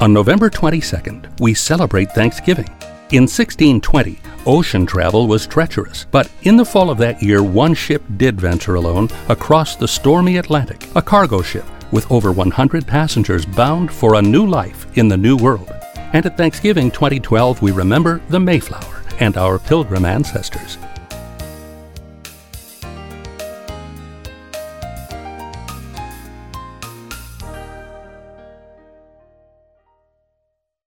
On November 22nd, we celebrate Thanksgiving. In 1620, ocean travel was treacherous, but in the fall of that year, one ship did venture alone across the stormy Atlantic, a cargo ship with over 100 passengers bound for a new life in the New World. And at Thanksgiving 2012, we remember the Mayflower and our Pilgrim ancestors.